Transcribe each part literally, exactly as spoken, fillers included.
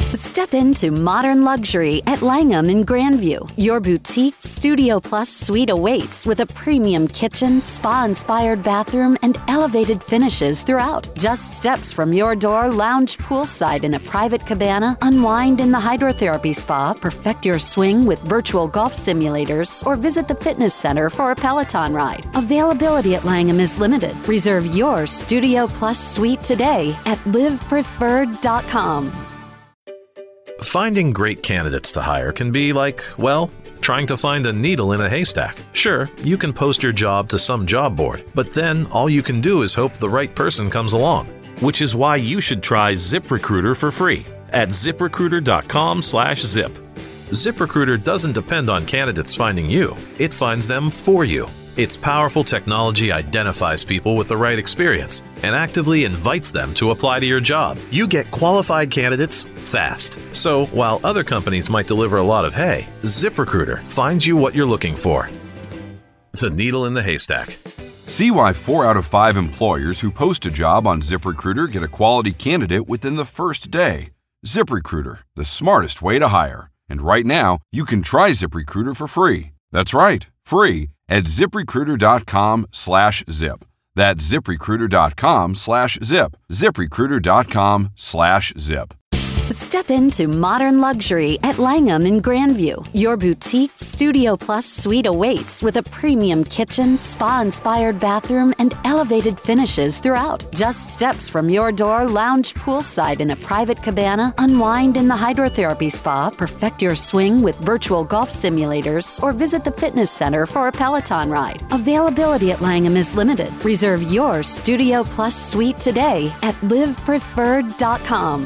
Step into modern luxury at Langham in Grandview. Your boutique Studio Plus suite awaits with a premium kitchen, spa-inspired bathroom, and elevated finishes throughout. Just steps from your door, lounge poolside in a private cabana, unwind in the hydrotherapy spa, perfect your swing with virtual golf simulators, or visit the fitness center for a Peloton ride. Availability at Langham is limited. Reserve your Studio Plus suite today at live preferred dot com. Finding great candidates to hire can be like, well, trying to find a needle in a haystack. Sure, you can post your job to some job board, but then all you can do is hope the right person comes along. Which is why you should try ZipRecruiter for free at ZipRecruiter.com slash zip. ZipRecruiter doesn't depend on candidates finding you. It finds them for you. Its powerful technology identifies people with the right experience and actively invites them to apply to your job. You get qualified candidates fast. So while other companies might deliver a lot of hay, ZipRecruiter finds you what you're looking for. The needle in the haystack. See why four out of five employers who post a job on ZipRecruiter get a quality candidate within the first day. ZipRecruiter, the smartest way to hire. And right now, you can try ZipRecruiter for free. That's right, free at ZipRecruiter.com slash zip. That's ZipRecruiter.com slash zip. ZipRecruiter.com slash zip. Step into modern luxury at Langham in Grandview. Your boutique Studio Plus suite awaits with a premium kitchen, spa-inspired bathroom, and elevated finishes throughout. Just steps from your door, lounge poolside in a private cabana, unwind in the hydrotherapy spa, perfect your swing with virtual golf simulators, or visit the fitness center for a Peloton ride. Availability at Langham is limited. Reserve your Studio Plus suite today at live preferred dot com.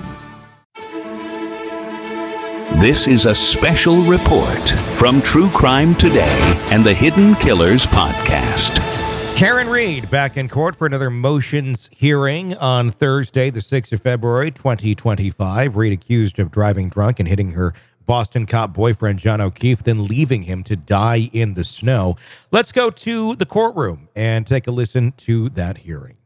This is a special report from True Crime Today and the Hidden Killers podcast. Karen Reed back in court for another motions hearing on Thursday, the sixth of February, twenty twenty-five. Reed accused of driving drunk and hitting her Boston cop boyfriend, John O'Keefe, then leaving him to die in the snow. Let's go to the courtroom and take a listen to that hearing.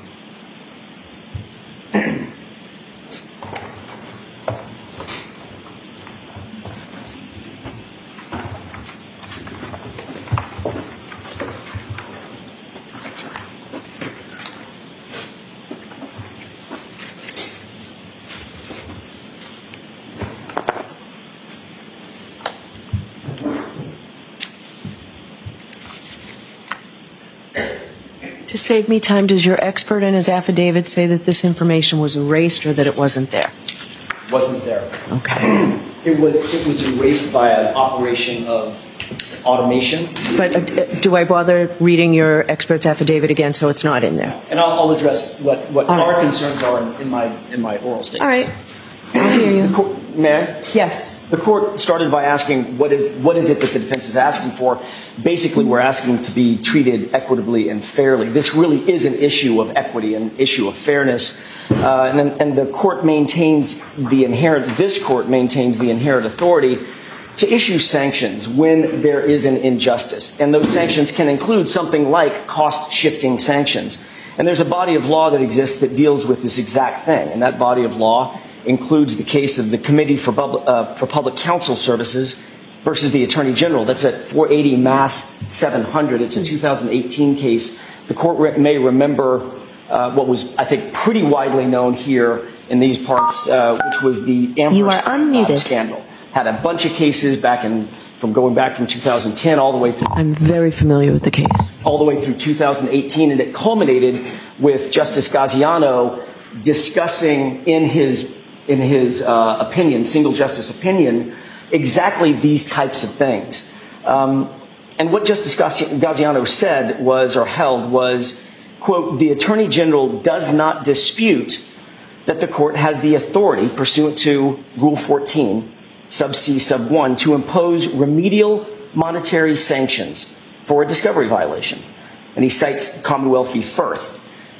To save me time, does your expert in his affidavit say that this information was erased or that it wasn't there? Wasn't there. Okay. It was it was erased by an operation of automation. But uh, do I bother reading your expert's affidavit again so it's not in there? And I'll, I'll address what, what All our right. concerns are in, in my in my oral statement. All right. I'll hear you. The court, may I? Yes. The court started by asking what is what is it that the defense is asking for. Basically, we're asking to be treated equitably and fairly. This really is an issue of equity, an issue of fairness. Uh, and, then, and the court maintains the inherent, this court maintains the inherent authority to issue sanctions when there is an injustice. And those sanctions can include something like cost-shifting sanctions. And there's a body of law that exists that deals with this exact thing. And that body of law includes the case of the Committee for Public, uh, for Public Counsel Services versus the Attorney General. That's at four eighty Mass seven hundred. It's a two thousand eighteen case. The court re- may remember uh, what was, I think, pretty widely known here in these parts, uh, which was the Amherst scandal. Had a bunch of cases back in, from going back from two thousand ten all the way through. I'm very familiar with the case. All the way through two thousand eighteen, and it culminated with Justice Gaziano discussing in his in his uh, opinion, single justice opinion, exactly these types of things. Um, and what Justice Gaziano said was, or held was, quote, the Attorney General does not dispute that the court has the authority pursuant to Rule fourteen, sub C, sub one, to impose remedial monetary sanctions for a discovery violation. And he cites Commonwealth v. Firth,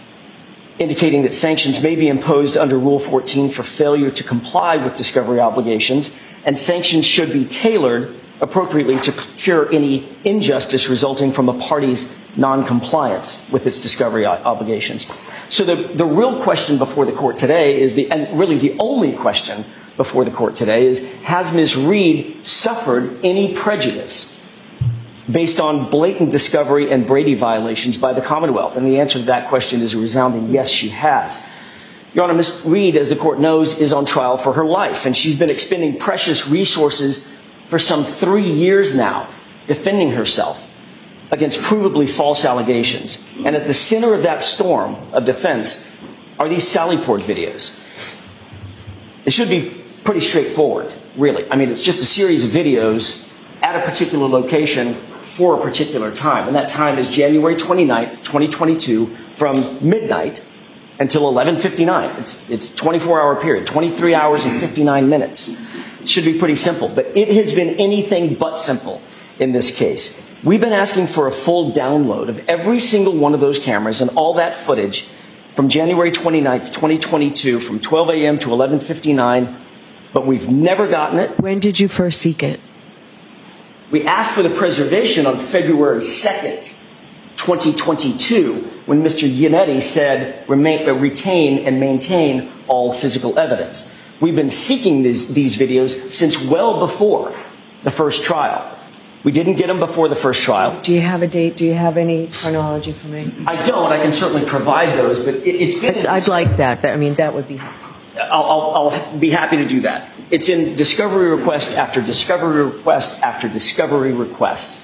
indicating that sanctions may be imposed under Rule fourteen for failure to comply with discovery obligations, and sanctions should be tailored appropriately to cure any injustice resulting from a party's noncompliance with its discovery obligations. So the, the real question before the court today is the, and really the only question before the court today is, has Miz Reed suffered any prejudice based on blatant discovery and Brady violations by the Commonwealth? And the answer to that question is a resounding yes, she has. Your Honor, Miz Reed, as the court knows, is on trial for her life, and she's been expending precious resources for some three years now defending herself against provably false allegations. And at the center of that storm of defense are these Sallyport videos. It should be pretty straightforward, really. I mean, it's just a series of videos at a particular location for a particular time. And that time is January twenty-ninth, twenty twenty-two, from midnight until eleven fifty-nine. It's, it's a twenty-four hour period, twenty-three hours and fifty-nine minutes. It should be pretty simple, but it has been anything but simple in this case. We've been asking for a full download of every single one of those cameras and all that footage from January twenty-ninth, twenty twenty-two, from twelve a.m. to eleven fifty-nine, but we've never gotten it. When did you first seek it? We asked for the preservation on February second, twenty twenty-two, when Mister Yannetti said remain, uh, retain and maintain all physical evidence. We've been seeking these, these videos since well before the first trial. We didn't get them before the first trial. Do you have a date? Do you have any chronology for me? I don't. I can certainly provide those, but it, it's been... I'd like that. I mean, that would be helpful. I'll, I'll, I'll be happy to do that. It's in discovery request after discovery request after discovery request.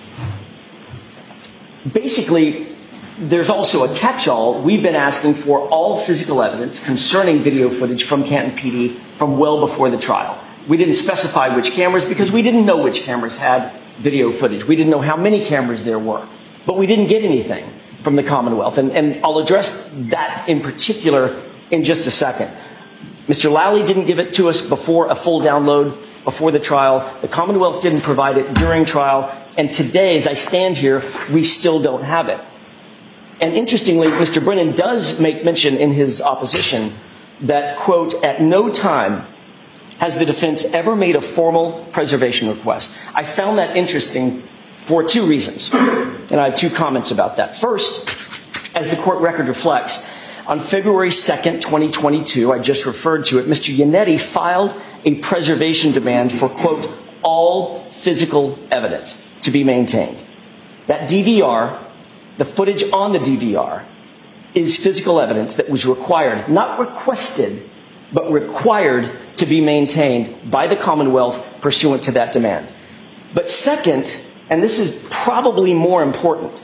Basically, there's also a catch-all. We've been asking for all physical evidence concerning video footage from Canton P D from well before the trial. We didn't specify which cameras because we didn't know which cameras had video footage. We didn't know how many cameras there were. But we didn't get anything from the Commonwealth. And, and I'll address that in particular in just a second. Mister Lally didn't give it to us before a full download, before the trial. The Commonwealth didn't provide it during trial. And today, as I stand here, we still don't have it. And interestingly, Mister Brennan does make mention in his opposition that, quote, at no time has the defense ever made a formal preservation request. I found that interesting for two reasons, and I have two comments about that. First, as the court record reflects, on February second, twenty twenty-two, I just referred to it, Mister Yannetti filed a preservation demand for, quote, all physical evidence to be maintained. That D V R, the footage on the D V R, is physical evidence that was required, not requested, but required to be maintained by the Commonwealth pursuant to that demand. But second, and this is probably more important,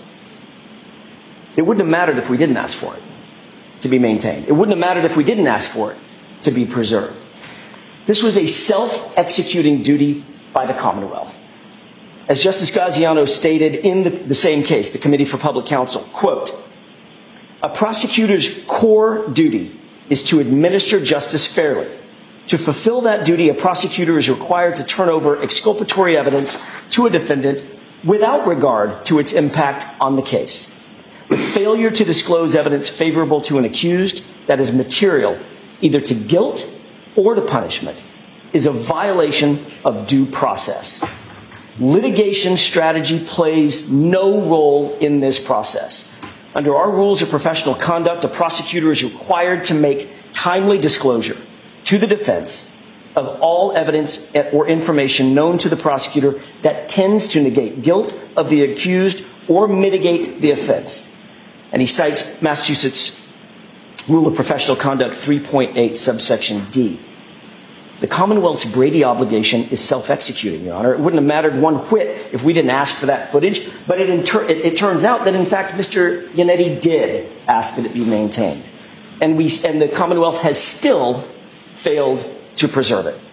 it wouldn't have mattered if we didn't ask for it to be maintained. It wouldn't have mattered if we didn't ask for it to be preserved. This was a self-executing duty by the Commonwealth. As Justice Gaziano stated in the, the same case, the Committee for Public Counsel, quote, a prosecutor's core duty is to administer justice fairly. To fulfill that duty, a prosecutor is required to turn over exculpatory evidence to a defendant without regard to its impact on the case. With failure to disclose evidence favorable to an accused that is material either to guilt or to punishment is a violation of due process. Litigation strategy plays no role in this process. Under our rules of professional conduct, a prosecutor is required to make timely disclosure to the defense of all evidence or information known to the prosecutor that tends to negate guilt of the accused or mitigate the offense. And he cites Massachusetts Rule of Professional Conduct three point eight, subsection D. The Commonwealth's Brady obligation is self-executing, Your Honor. It wouldn't have mattered one whit if we didn't ask for that footage, but it, inter- it, it turns out that, in fact, Mister Yannetti did ask that it be maintained. And, we, and the Commonwealth has still failed to preserve it.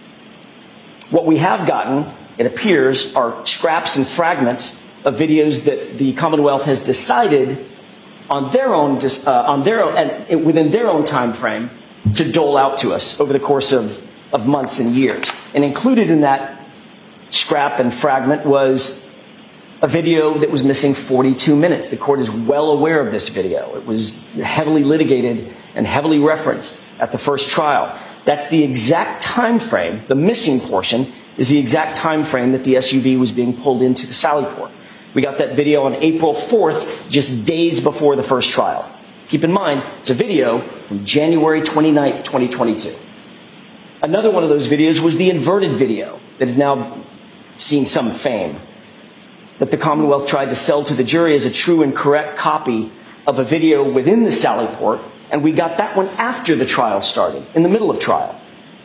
What we have gotten, it appears, are scraps and fragments of videos that the Commonwealth has decided on their own, uh, on their own, and within their own time frame, to dole out to us over the course of, of months and years. And included in that scrap and fragment was a video that was missing forty-two minutes. The court is well aware of this video. It was heavily litigated and heavily referenced at the first trial. That's the exact time frame, the missing portion is the exact time frame that the S U V was being pulled into the Sallyport. We got that video on April fourth, just days before the first trial. Keep in mind, it's a video from January twenty-ninth, twenty twenty-two. Another one of those videos was the inverted video that has now seen some fame, that the Commonwealth tried to sell to the jury as a true and correct copy of a video within the Sallyport, and we got that one after the trial started, in the middle of trial.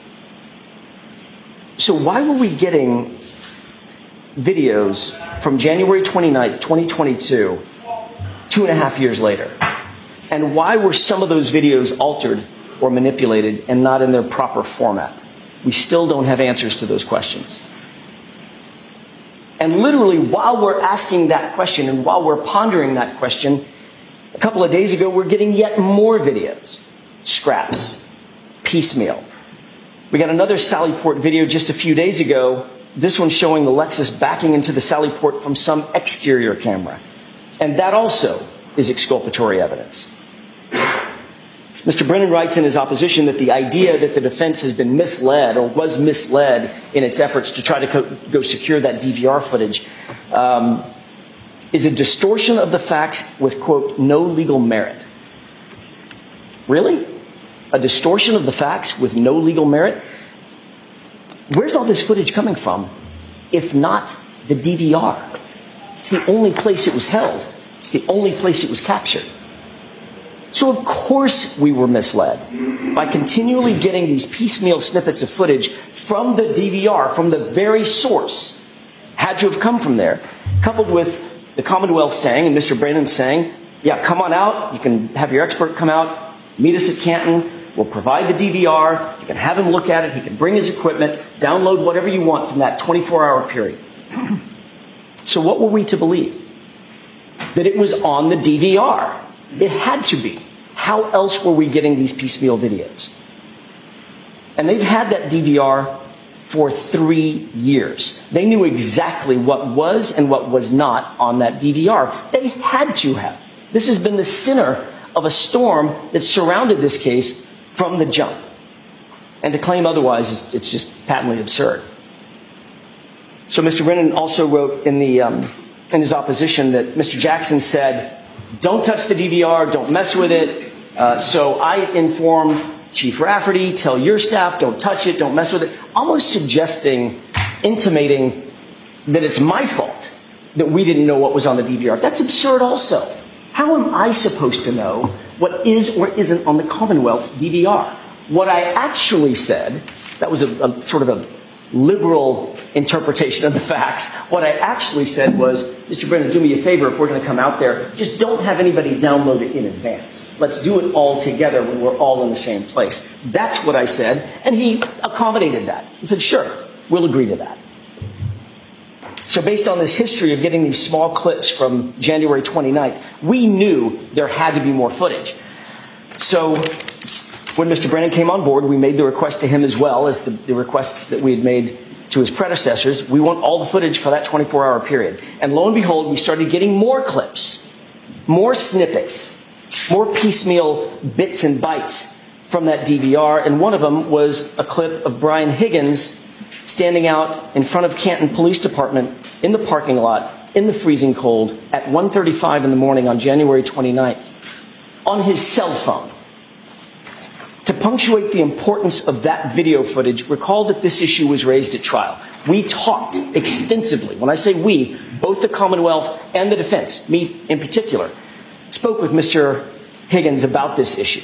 So why were we getting videos from January twenty-ninth, twenty twenty-two, two and a half years later? And why were some of those videos altered or manipulated and not in their proper format? We still don't have answers to those questions. And literally, while we're asking that question and while we're pondering that question, a couple of days ago, we're getting yet more videos. Scraps. Piecemeal. We got another Sallyport video just a few days ago. This one showing the Lexus backing into the Sallyport from some exterior camera. And that also is exculpatory evidence. Mister Brennan writes in his opposition that the idea that the defense has been misled or was misled in its efforts to try to co- go secure that D V R footage um, is a distortion of the facts with, quote, no legal merit. Really? A distortion of the facts with no legal merit? Where's all this footage coming from, if not the D V R? It's the only place it was held. It's the only place it was captured. So of course we were misled by continually getting these piecemeal snippets of footage from the D V R, from the very source, had to have come from there, coupled with the Commonwealth saying, and Mister Brennan saying, yeah, come on out, you can have your expert come out, meet us at Canton, we'll provide the D V R, you can have him look at it, he can bring his equipment, download whatever you want from that twenty-four hour period. So what were we to believe? That it was on the D V R. It had to be. How else were we getting these piecemeal videos? And they've had that D V R for three years. They knew exactly what was and what was not on that D V R. They had to have. This has been the center of a storm that surrounded this case from the jump. And to claim otherwise, it's just patently absurd. So Mister Brennan also wrote in, the, um, in his opposition that Mister Jackson said, don't touch the D V R, don't mess with it. Uh, so I informed Chief Rafferty, tell your staff, don't touch it, don't mess with it. Almost suggesting, intimating that it's my fault that we didn't know what was on the D V R. That's absurd also. How am I supposed to know what is or isn't on the Commonwealth's D V R? What I actually said, that was a, a sort of a liberal interpretation of the facts. What I actually said was, Mister Brennan, do me a favor if we're going to come out there, just don't have anybody download it in advance. Let's do it all together when we're all in the same place. That's what I said, and he accommodated that. He said, sure, we'll agree to that. So based on this history of getting these small clips from January twenty-ninth, we knew there had to be more footage. So when Mister Brennan came on board, we made the request to him as well as the, the requests that we had made to his predecessors. We want all the footage for that twenty-four hour period. And lo and behold, we started getting more clips, more snippets, more piecemeal bits and bytes from that D V R. And one of them was a clip of Brian Higgins standing out in front of Canton Police Department in the parking lot in the freezing cold at one thirty-five in the morning on January twenty-ninth on his cell phone. To punctuate the importance of that video footage, recall that this issue was raised at trial. We talked extensively. When I say we, both the Commonwealth and the defense, me in particular, spoke with Mister Higgins about this issue.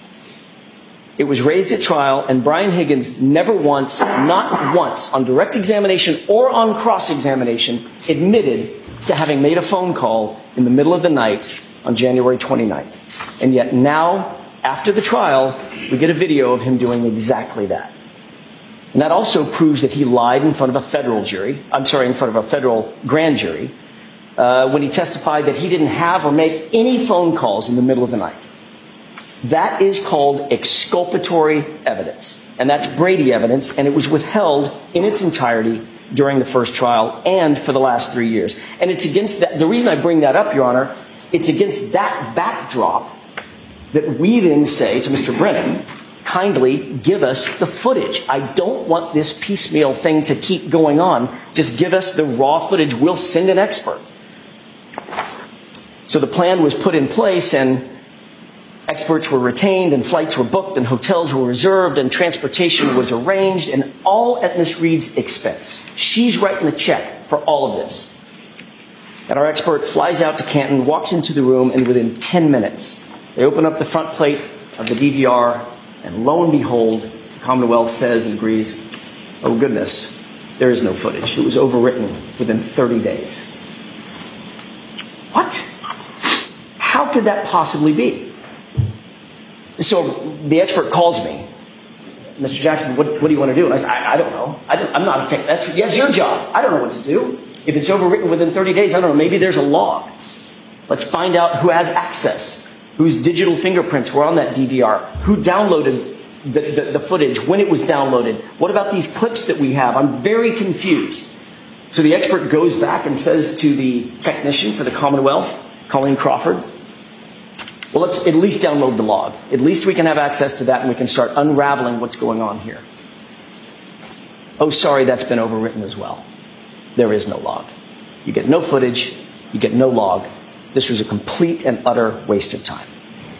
It was raised at trial, and Brian Higgins never once, not once, on direct examination or on cross-examination, admitted to having made a phone call in the middle of the night on January twenty-ninth. And yet now, after the trial, we get a video of him doing exactly that. And that also proves that he lied in front of a federal jury, I'm sorry, in front of a federal grand jury, uh, when he testified that he didn't have or make any phone calls in the middle of the night. That is called exculpatory evidence. And that's Brady evidence, and it was withheld in its entirety during the first trial and for the last three years. And it's against that, the reason I bring that up, Your Honor, it's against that backdrop that we then say to Mister Brennan, kindly give us the footage. I don't want this piecemeal thing to keep going on. Just give us the raw footage. We'll send an expert. So the plan was put in place, and Experts were retained, and flights were booked, and hotels were reserved, and transportation was arranged, and all at Miss Reed's expense. She's writing the check for all of this. And our expert flies out to Canton, walks into the room, and within ten minutes, they open up the front plate of the D V R, and lo and behold, the Commonwealth says and agrees, oh goodness, there is no footage. It was overwritten within thirty days. What? How could that possibly be? So the expert calls me. Mister Jackson, what, what do you want to do? And I said, I, I don't know. I don't, I'm not a tech. That's, that's your job. I don't know what to do. If it's overwritten within thirty days, I don't know. Maybe there's a log. Let's find out who has access, whose digital fingerprints were on that D V R, who downloaded the, the, the footage, when it was downloaded. What about these clips that we have? I'm very confused. So the expert goes back and says to the technician for the Commonwealth, Colleen Crawford, well, let's at least download the log. At least we can have access to that and we can start unraveling what's going on here. Oh, sorry, that's been overwritten as well. There is no log. You get no footage. You get no log. This was a complete and utter waste of time.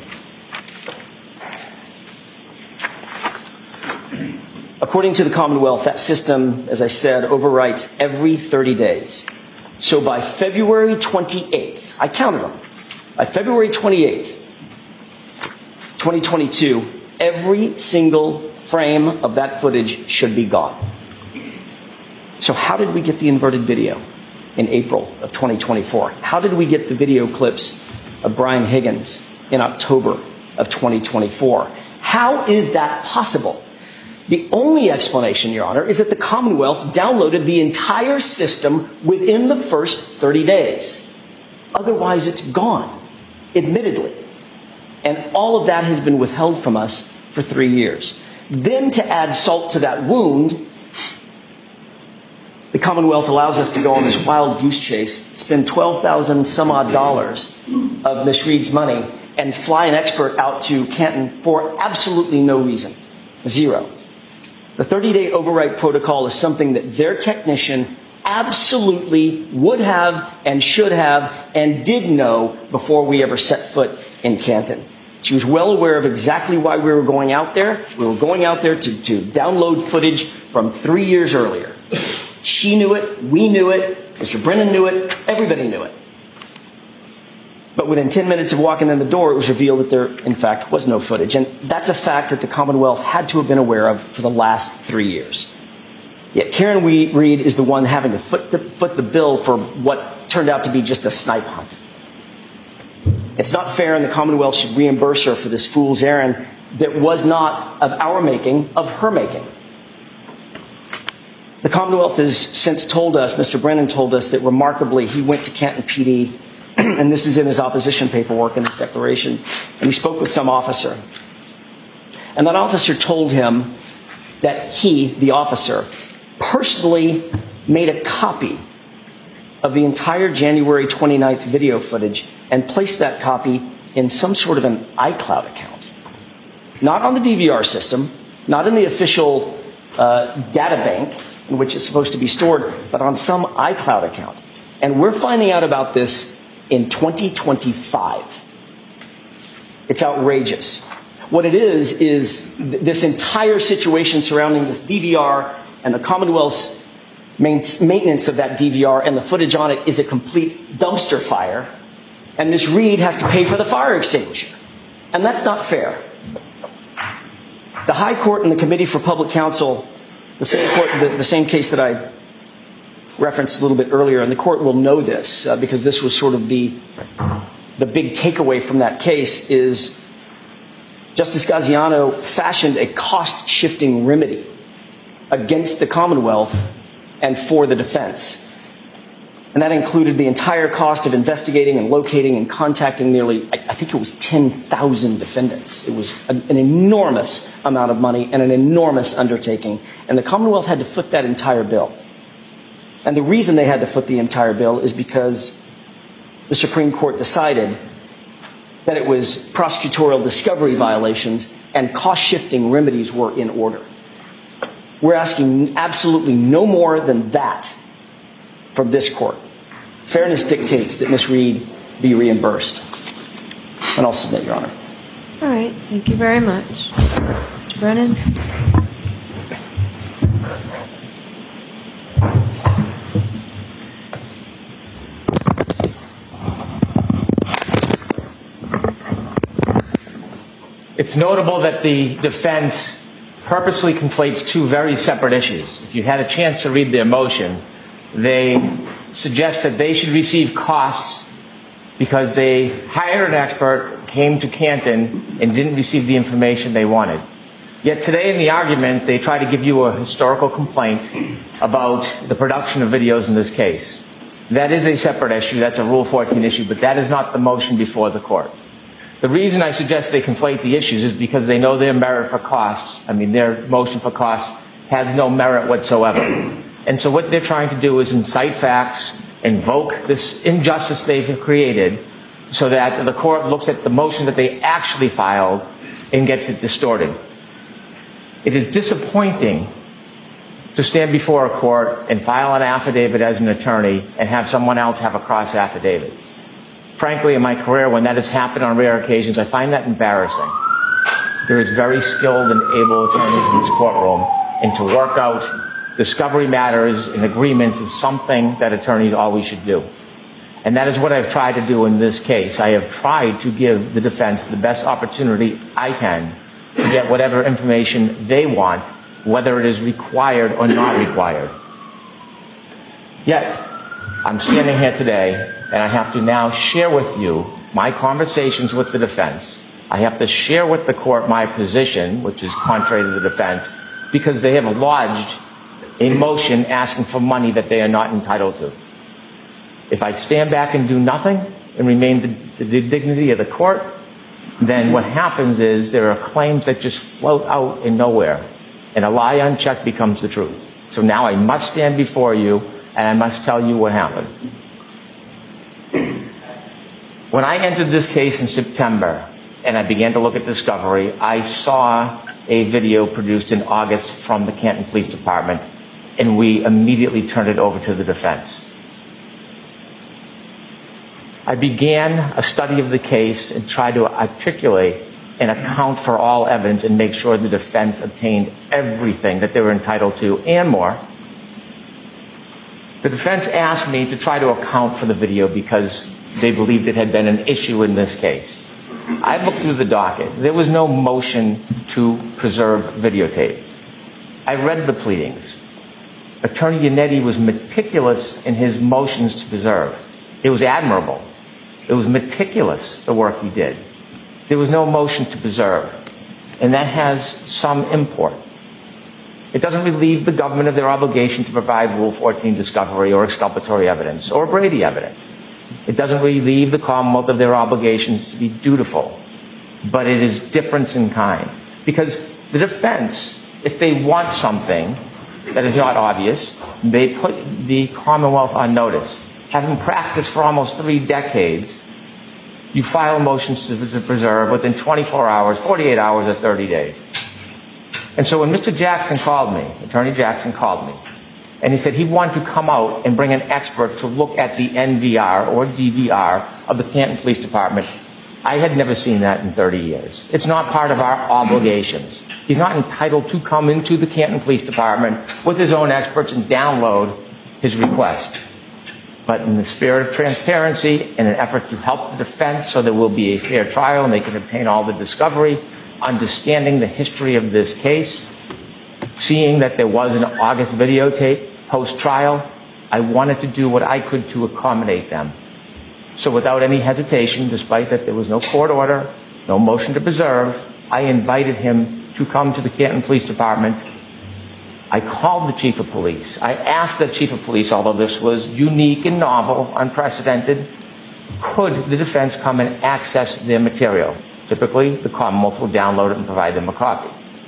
According to the Commonwealth, that system, as I said, overwrites every thirty days. So by February twenty-eighth, I counted them. By February twenty-eighth, twenty twenty-two, every single frame of that footage should be gone. So how did we get the inverted video in April of twenty twenty-four? How did we get the video clips of Brian Higgins in October of twenty twenty-four? How is that possible? The only explanation, Your Honor, is that the Commonwealth downloaded the entire system within the first thirty days. Otherwise, it's gone, admittedly. And all of that has been withheld from us for three years. Then to add salt to that wound, the Commonwealth allows us to go on this wild goose chase, spend twelve thousand some odd dollars of Miss Reed's money, and fly an expert out to Canton for absolutely no reason. Zero. The thirty-day overwrite protocol is something that their technician absolutely would have and should have and did know before we ever set foot in Canton. She was well aware of exactly why we were going out there. We were going out there to, to download footage from three years earlier. She knew it, we knew it, Mister Brennan knew it, everybody knew it. But within ten minutes of walking in the door, it was revealed that there, in fact, was no footage. And that's a fact that the Commonwealth had to have been aware of for the last three years. Yet Karen Reed is the one having to foot the, foot the bill for what turned out to be just a snipe hunt. It's not fair, and the Commonwealth should reimburse her for this fool's errand that was not of our making, of her making. The Commonwealth has since told us, Mister Brennan told us, that remarkably he went to Canton P D, and this is in his opposition paperwork and his declaration, and he spoke with some officer. And that officer told him that he, the officer, personally made a copy of the entire January twenty-ninth video footage and placed that copy in some sort of an iCloud account. Not on the D V R system, not in the official uh, data bank in which it's supposed to be stored, but on some iCloud account. And we're finding out about this in twenty twenty-five. It's outrageous. What it is, is th- this entire situation surrounding this D V R and the Commonwealth's main- maintenance of that D V R and the footage on it is a complete dumpster fire. And Miz Reed has to pay for the fire extinguisher. And that's not fair. The High Court and the Committee for Public Counsel, the same court, the, the same case that I referenced a little bit earlier, and the court will know this uh, because this was sort of the, the big takeaway from that case, is Justice Gaziano fashioned a cost-shifting remedy against the Commonwealth and for the defense. And that included the entire cost of investigating and locating and contacting nearly, I, I think it was ten thousand defendants. It was an, an enormous amount of money and an enormous undertaking. And the Commonwealth had to foot that entire bill. And the reason they had to foot the entire bill is because the Supreme Court decided that it was prosecutorial discovery violations and cost-shifting remedies were in order. We're asking absolutely no more than that from this court. Fairness dictates that Miz Reed be reimbursed. And I'll submit, Your Honor. All right. Thank you very much. Mister Brennan? It's notable that the defense purposely conflates two very separate issues. If you had a chance to read their motion, they suggest that they should receive costs because they hired an expert, came to Canton, and didn't receive the information they wanted. Yet today in the argument, they try to give you a historical complaint about the production of videos in this case. That is a separate issue. That's a Rule fourteen issue, but that is not the motion before the court. The reason I suggest they conflate the issues is because they know their merit for costs. I mean, their motion for costs has no merit whatsoever. And so what they're trying to do is incite facts, invoke this injustice they've created so that the court looks at the motion that they actually filed and gets it distorted. It is disappointing to stand before a court and file an affidavit as an attorney and have someone else have a cross affidavit. Frankly, in my career, when that has happened on rare occasions, I find that embarrassing. There is very skilled and able attorneys in this courtroom, and to work out discovery matters and agreements is something that attorneys always should do. And that is what I've tried to do in this case. I have tried to give the defense the best opportunity I can to get whatever information they want, whether it is required or not required. Yet, I'm standing here today, and I have to now share with you my conversations with the defense. I have to share with the court my position, which is contrary to the defense, because they have lodged a motion asking for money that they are not entitled to. If I stand back and do nothing and remain the, the dignity of the court, then what happens is there are claims that just float out in nowhere, and a lie unchecked becomes the truth. So now I must stand before you, and I must tell you what happened. When I entered this case in September and I began to look at discovery, I saw a video produced in August from the Canton Police Department, and we immediately turned it over to the defense. I began a study of the case and tried to articulate and account for all evidence and make sure the defense obtained everything that they were entitled to and more. The defense asked me to try to account for the video because they believed it had been an issue in this case. I looked through the docket. There was no motion to preserve videotape. I read the pleadings. Attorney Yannetti was meticulous in his motions to preserve. It was admirable. It was meticulous, the work he did. There was no motion to preserve, and that has some import. It doesn't relieve the government of their obligation to provide Rule fourteen discovery or exculpatory evidence or Brady evidence. It doesn't relieve the Commonwealth of their obligations to be dutiful, but it is difference in kind. Because the defense, if they want something that is not obvious, they put the Commonwealth on notice. Having practiced for almost three decades, you file motions to, to preserve within twenty-four hours, forty-eight hours, or thirty days. And so when Mister Jackson called me, Attorney Jackson called me, and he said he wanted to come out and bring an expert to look at the N V R or D V R of the Canton Police Department, I had never seen that in thirty years. It's not part of our obligations. He's not entitled to come into the Canton Police Department with his own experts and download his request. But in the spirit of transparency and an effort to help the defense so there will be a fair trial and they can obtain all the discovery, understanding the history of this case, seeing that there was an August videotape post-trial, I wanted to do what I could to accommodate them. So without any hesitation, despite that there was no court order, no motion to preserve, I invited him to come to the Canton Police Department. I called the chief of police. I asked the chief of police, although this was unique and novel, unprecedented, could the defense come and access their material? Typically, the Commonwealth will download it and provide them a copy.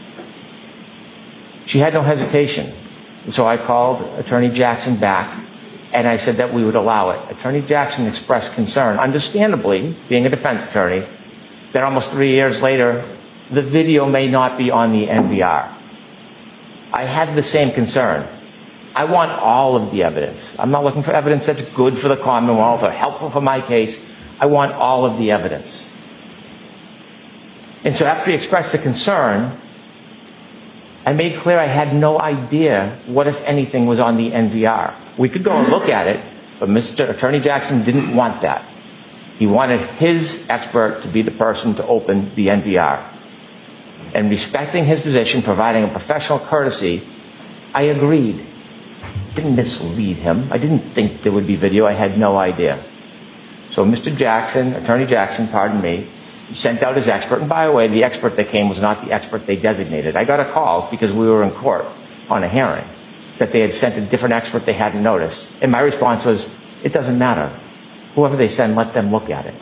She had no hesitation. So I called Attorney Jackson back, and I said that we would allow it. Attorney Jackson expressed concern, understandably, being a defense attorney, that almost three years later, the video may not be on the N V R. I had the same concern. I want all of the evidence. I'm not looking for evidence that's good for the Commonwealth or helpful for my case. I want all of the evidence. And so after he expressed the concern, I made clear I had no idea what, if anything, was on the N V R. We could go and look at it, but Mister Attorney Jackson didn't want that. He wanted his expert to be the person to open the N V R. And respecting his position, providing a professional courtesy, I agreed. I didn't mislead him. I didn't think there would be video. I had no idea. So Mister Jackson, Attorney Jackson, pardon me, he sent out his expert. And by the way, the expert that came was not the expert they designated. I got a call because we were in court on a hearing that they had sent a different expert they hadn't noticed. And my response was, it doesn't matter. Whoever they send, let them look at it.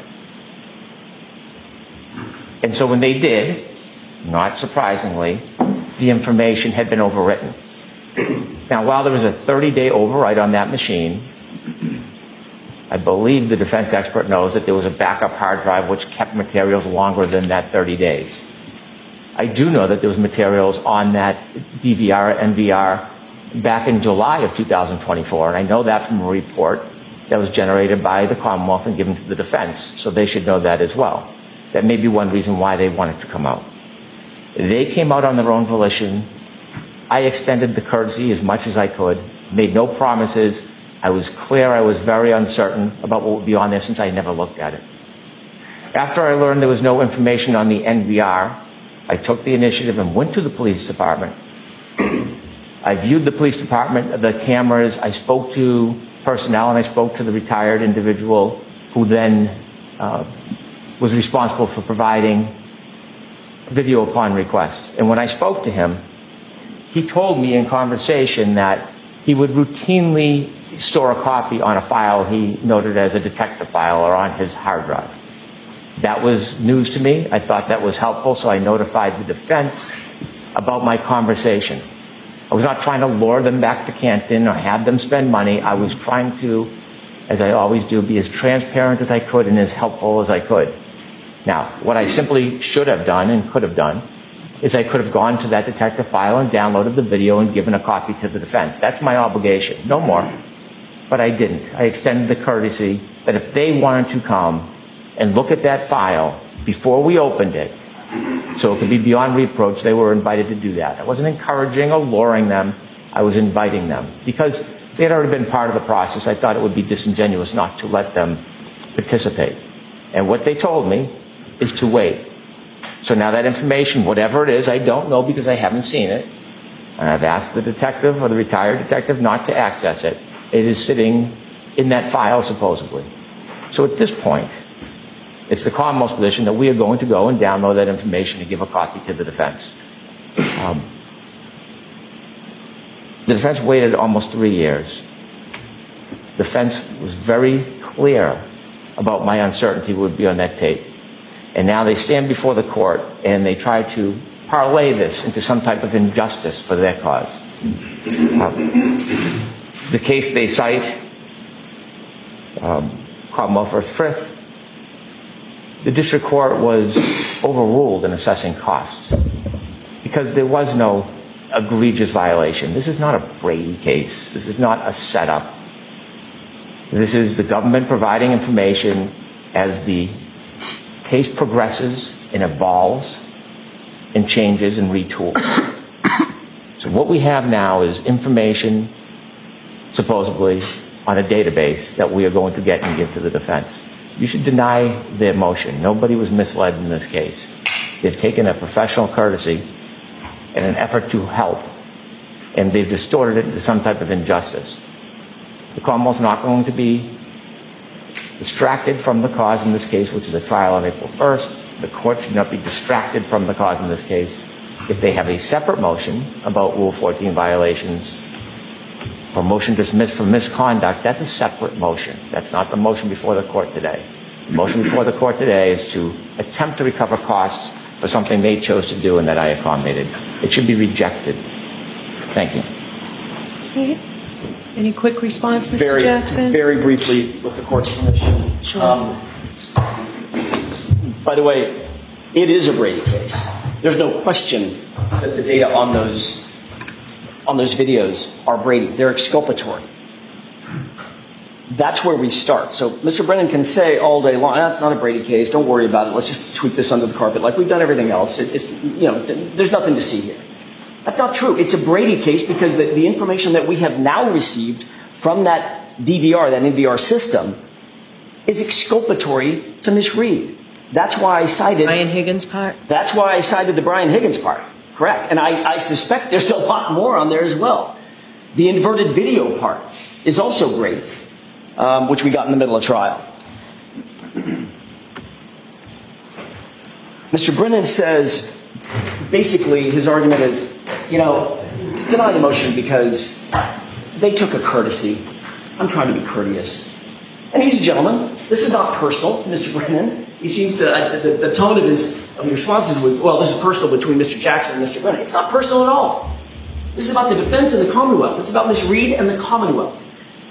And so when they did, not surprisingly, the information had been overwritten. Now, while there was a thirty-day overwrite on that machine, I believe the defense expert knows that there was a backup hard drive which kept materials longer than that thirty days. I do know that there was materials on that D V R, N V R, back in July of two thousand twenty-four, and I know that from a report that was generated by the Commonwealth and given to the defense, so they should know that as well. That may be one reason why they wanted to come out. They came out on their own volition. I extended the courtesy as much as I could, made no promises. I was clear, I was very uncertain about what would be on there since I never looked at it. After I learned there was no information on the N V R, I took the initiative and went to the police department. I viewed the police department, the cameras, I spoke to personnel, and I spoke to the retired individual who then uh, was responsible for providing video upon request. And when I spoke to him, he told me in conversation that he would routinely store a copy on a file he noted as a detective file or on his hard drive. That was news to me. I thought that was helpful, so I notified the defense about my conversation. I was not trying to lure them back to Canton or have them spend money. I was trying to, as I always do, be as transparent as I could and as helpful as I could. Now, what I simply should have done and could have done is I could have gone to that detective file and downloaded the video and given a copy to the defense. That's my obligation, no more. But I didn't. I extended the courtesy that if they wanted to come and look at that file before we opened it, so it could be beyond reproach, they were invited to do that. I wasn't encouraging or luring them. I was inviting them. Because they had already been part of the process, I thought it would be disingenuous not to let them participate. And what they told me is to wait. So now that information, whatever it is, I don't know because I haven't seen it. And I've asked the detective or the retired detective not to access it. It is sitting in that file, supposedly. So at this point, it's the Commonwealth's position that we are going to go and download that information and give a copy to the defense. Um, the defense waited almost three years. The defense was very clear about my uncertainty would be on that tape. And now they stand before the court and they try to parlay this into some type of injustice for their cause. Um, the case they cite, um, Commonwealth versus Frith, the district court was overruled in assessing costs because there was no egregious violation. This is not a Brady case. This is not a setup. This is the government providing information as the case progresses and evolves and changes and retools. So what we have now is information, supposedly, on a database that we are going to get and give to the defense. You should deny their motion. Nobody was misled in this case. They've taken a professional courtesy in an effort to help, and they've distorted it into some type of injustice. The Commonwealth's not going to be distracted from the cause in this case, which is a trial on April first. The court should not be distracted from the cause in this case. If they have a separate motion about Rule fourteen violations or motion dismissed for misconduct, that's a separate motion. That's not the motion before the court today. The motion before the court today is to attempt to recover costs for something they chose to do and that I accommodated. It should be rejected. Thank you. Okay. Any quick response, Mister Very, Jackson? very briefly, with the court's permission. Sure. Um, by the way, it is a Brady case. There's no question that the data on those on those videos are Brady. They're exculpatory. That's where we start. So Mister Brennan can say all day long, that's not a Brady case, don't worry about it, let's just sweep this under the carpet like we've done everything else. It, it's, you know, there's nothing to see here. That's not true. It's a Brady case because the, the information that we have now received from that D V R, that N V R system, is exculpatory to Miz Reed. That's why I cited... Brian Higgins part? That's why I cited the Brian Higgins part. Correct. And I, I suspect there's a lot more on there as well. The inverted video part is also great, um, which we got in the middle of trial. Mister Brennan says, basically, his argument is, you know, deny the motion because they took a courtesy. I'm trying to be courteous. And he's a gentleman. This is not personal to Mister Brennan. He seems to, uh, the, the tone of his, of his responses was, well, this is personal between Mister Jackson and Mister Brennan. It's not personal at all. This is about the defense and the Commonwealth. It's about Miz Reed and the Commonwealth.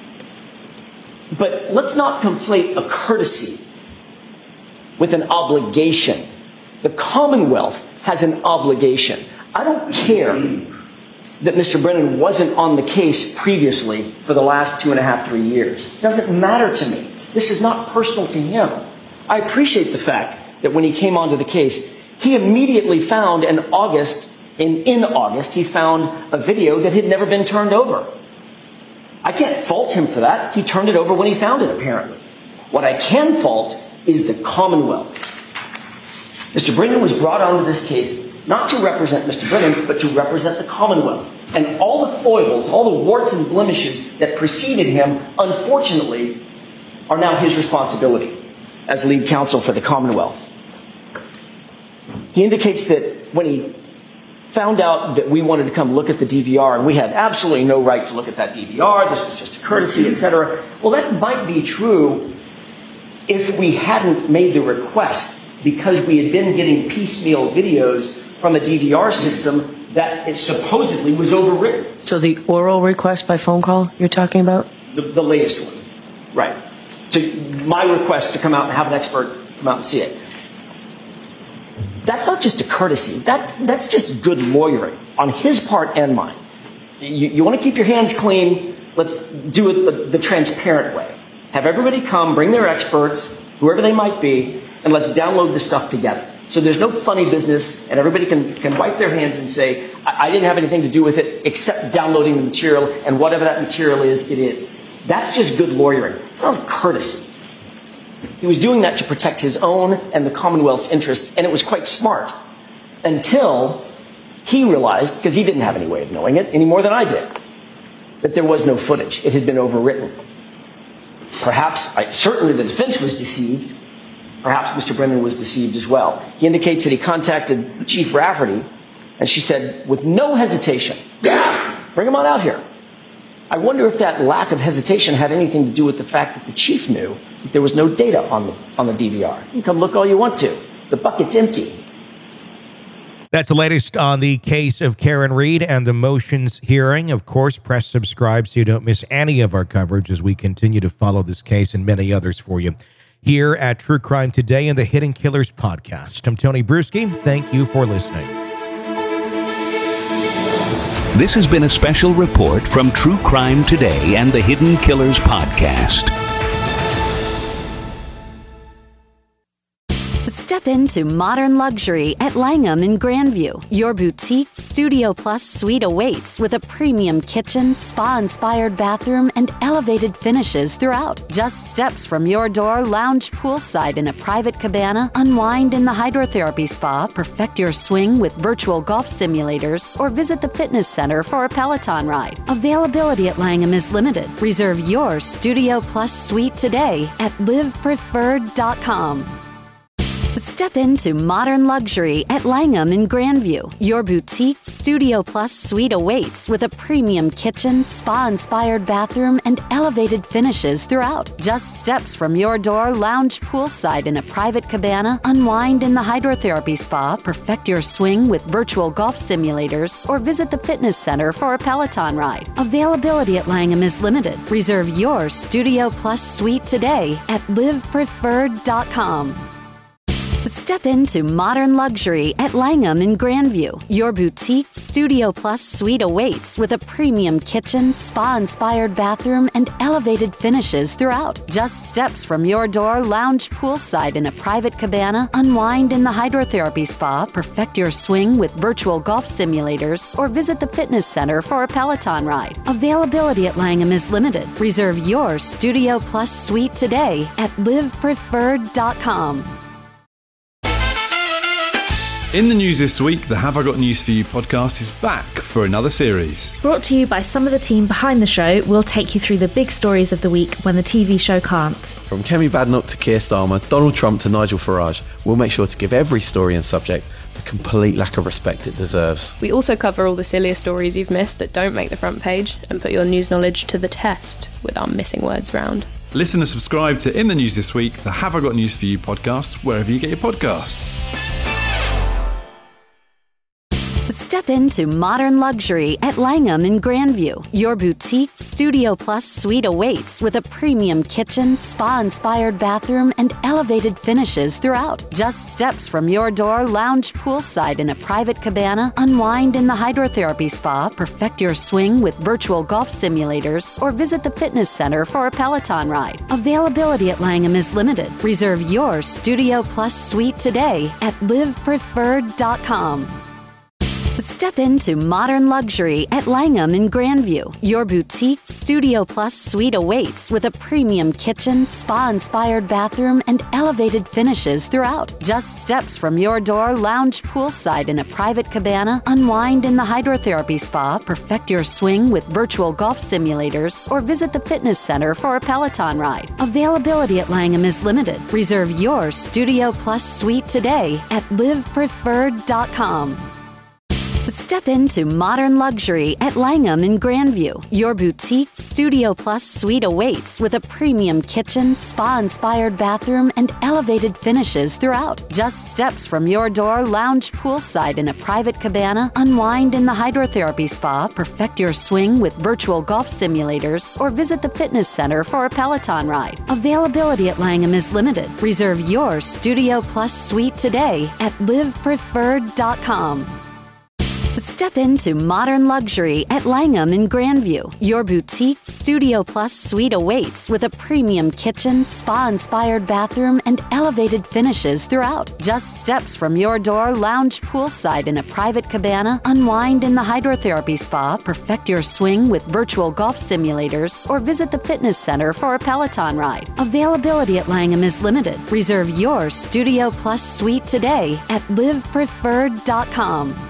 But let's not conflate a courtesy with an obligation. The Commonwealth has an obligation. I don't care that Mister Brennan wasn't on the case previously for the last two and a half, three years. It doesn't matter to me. This is not personal to him. I appreciate the fact that when he came onto the case, he immediately found in August, in, in August, he found a video that had never been turned over. I can't fault him for that. He turned it over when he found it, apparently. What I can fault is the Commonwealth. Mister Brennan was brought onto this case not to represent Mister Brennan, but to represent the Commonwealth. And all the foibles, all the warts and blemishes that preceded him, unfortunately, are now his responsibility as lead counsel for the Commonwealth. He indicates that when he found out that we wanted to come look at the D V R, and we had absolutely no right to look at that D V R, this was just a courtesy, et cetera. Well, that might be true if we hadn't made the request, because we had been getting piecemeal videos from a D V R system that it supposedly was overwritten. So the oral request by phone call you're talking about? The, the latest one. Right. So my request to come out and have an expert come out and see it. That's not just a courtesy. That, that's just good lawyering on his part and mine. You, you want to keep your hands clean, let's do it the, the transparent way. Have everybody come, bring their experts, whoever they might be, and let's download this stuff together. So there's no funny business, and everybody can, can wipe their hands and say, I, I didn't have anything to do with it except downloading the material, and whatever that material is, it is. That's just good lawyering. It's not a courtesy. He was doing that to protect his own and the Commonwealth's interests, and it was quite smart. Until he realized, because he didn't have any way of knowing it any more than I did, that there was no footage. It had been overwritten. Perhaps, I, certainly the defense was deceived. Perhaps Mister Brennan was deceived as well. He indicates that he contacted Chief Rafferty, and she said, with no hesitation, bring him on out here. I wonder if that lack of hesitation had anything to do with the fact that the chief knew that there was no data on the, on the D V R. You can come look all you want to. The bucket's empty. That's the latest on the case of Karen Reed and the motions hearing. Of course, press subscribe so you don't miss any of our coverage as we continue to follow this case and many others for you here at True Crime Today and the Hidden Killers podcast. I'm Tony Bruschi. Thank you for listening. This has been a special report from True Crime Today and the Hidden Killers podcast. Step into modern luxury at Langham in Grandview. Your boutique Studio Plus suite awaits with a premium kitchen, spa-inspired bathroom, and elevated finishes throughout. Just steps from your door, lounge poolside in a private cabana, unwind in the hydrotherapy spa, perfect your swing with virtual golf simulators, or visit the fitness center for a Peloton ride. Availability at Langham is limited. Reserve your Studio Plus suite today at live preferred dot com. Step into modern luxury at Langham in Grandview. Your boutique Studio Plus suite awaits with a premium kitchen, spa-inspired bathroom, and elevated finishes throughout. Just steps from your door, lounge poolside in a private cabana, unwind in the hydrotherapy spa, perfect your swing with virtual golf simulators, or visit the fitness center for a Peloton ride. Availability at Langham is limited. Reserve your Studio Plus suite today at live preferred dot com. Step Step into modern luxury at Langham in Grandview. Your boutique Studio Plus suite awaits with a premium kitchen, spa-inspired bathroom, and elevated finishes throughout. Just steps from your door, lounge poolside in a private cabana, unwind in the hydrotherapy spa, perfect your swing with virtual golf simulators, or visit the fitness center for a Peloton ride. Availability at Langham is limited. Reserve your Studio Plus suite today at live preferred dot com. In the news this week, the Have I Got News For You podcast is back for another series. Brought to you by some of the team behind the show, we'll take you through the big stories of the week when the T V show can't. From Kemi Badnoch to Keir Starmer, Donald Trump to Nigel Farage, we'll make sure to give every story and subject the complete lack of respect it deserves. We also cover all the sillier stories you've missed that don't make the front page and put your news knowledge to the test with our missing words round. Listen and subscribe to In the News This Week, the Have I Got News For You podcast, wherever you get your podcasts. Step into modern luxury at Langham in Grandview. Your boutique Studio Plus suite awaits with a premium kitchen, spa-inspired bathroom, and elevated finishes throughout. Just steps from your door, lounge poolside in a private cabana, unwind in the hydrotherapy spa, perfect your swing with virtual golf simulators, or visit the fitness center for a Peloton ride. Availability at Langham is limited. Reserve your Studio Plus suite today at live preferred dot com. Step into modern luxury at Langham in Grandview. Your boutique Studio Plus suite awaits with a premium kitchen, spa-inspired bathroom, and elevated finishes throughout. Just steps from your door, lounge poolside in a private cabana, unwind in the hydrotherapy spa, perfect your swing with virtual golf simulators, or visit the fitness center for a Peloton ride. Availability at Langham is limited. Reserve your Studio Plus suite today at live preferred dot com. Step into modern luxury at Langham in Grandview. Your boutique Studio Plus suite awaits with a premium kitchen, spa-inspired bathroom, and elevated finishes throughout. Just steps from your door, lounge poolside in a private cabana, unwind in the hydrotherapy spa, perfect your swing with virtual golf simulators, or visit the fitness center for a Peloton ride. Availability at Langham is limited. Reserve your Studio Plus suite today at live preferred dot com. Step into modern luxury at Langham in Grandview. Your boutique Studio Plus suite awaits with a premium kitchen, spa-inspired bathroom, and elevated finishes throughout. Just steps from your door, lounge poolside in a private cabana, unwind in the hydrotherapy spa, perfect your swing with virtual golf simulators, or visit the fitness center for a Peloton ride. Availability at Langham is limited. Reserve your Studio Plus suite today at live preferred dot com.